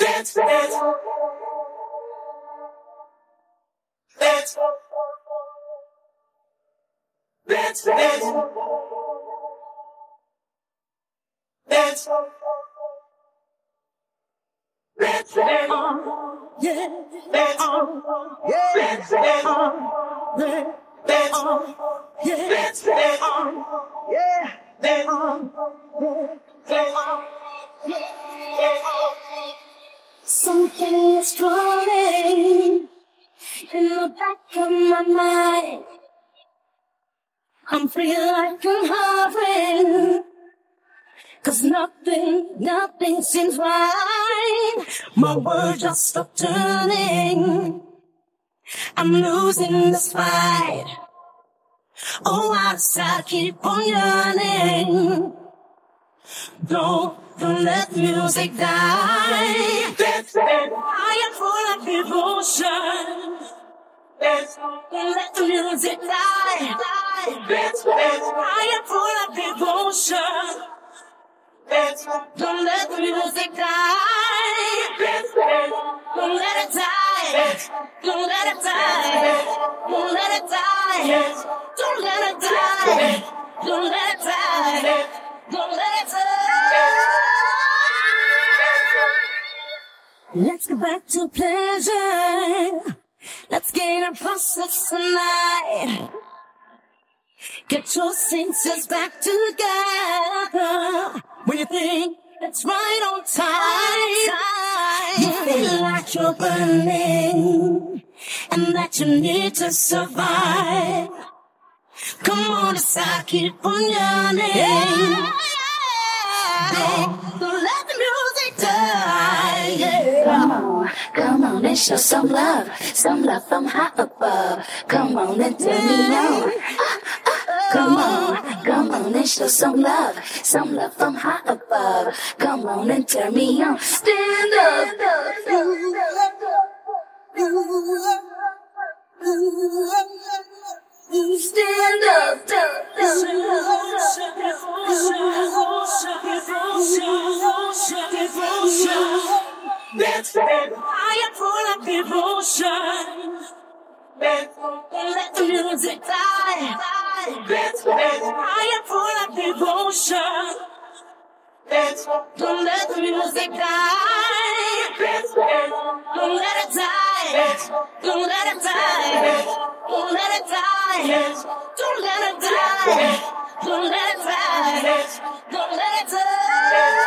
Something is crawling in the back of my mind. I'm feeling like I'm hovering, 'cause nothing seems right. My world just stop turning. I'm losing this fight. Oh, I keep on yearning. Don't let music die. I am full of devotion. Don't let the music die. I am full of devotion. Don't let the music die. Don't let it die. Don't let it die. Don't let it die. Don't let it die. Don't let it die. Don't let it die. Let's go back to pleasure. Let's gain a process tonight. Get your senses back together. When you think it's right on time, you feel like you're burning and that you need to survive. Come on, decide, keep on yearning. Don't let the music die. Yeah. Come on and show some love from high above. Come on and turn me on. Come on and show some love from high above. Come on and turn me on. Stand up. Stand up. I am full of devotion. Don't let the music die. I am full of devotion. Don't let the music die. Don't let it die. Don't let it die. Don't let it die. Don't let it die. Don't let it die. Don't let it die.